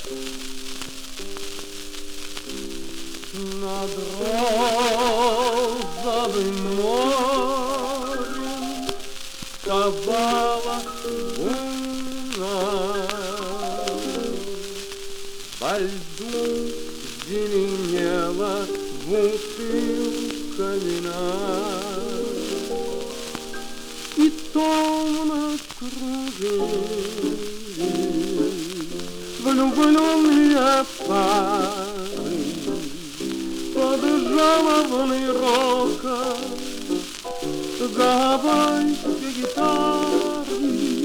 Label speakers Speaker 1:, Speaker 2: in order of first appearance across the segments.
Speaker 1: Над розовым морем вставала луна, по льду зеленела бутылка вина, и томно кружили влюбленные пары под жалобный рокот гавайской гитары.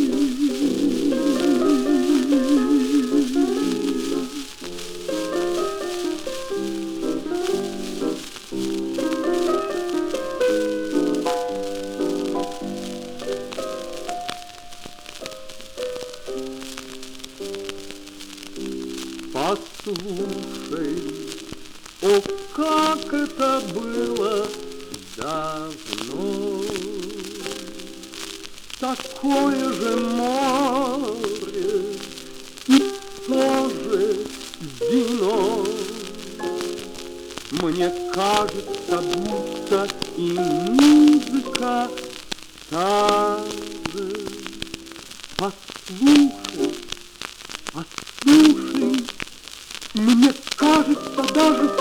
Speaker 1: Послушай, о, как это было давно, такое же море и тоже вино. Мне кажется, будто и музыка та же. Послушай, послушай, мне кажется даже...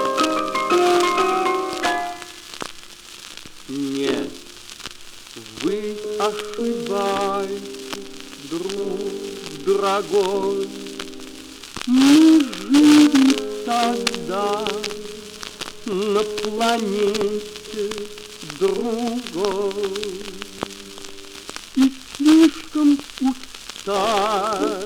Speaker 1: Нет, вы ошибаетесь, друг дорогой. Мы жили тогда на планете другой и слишком устали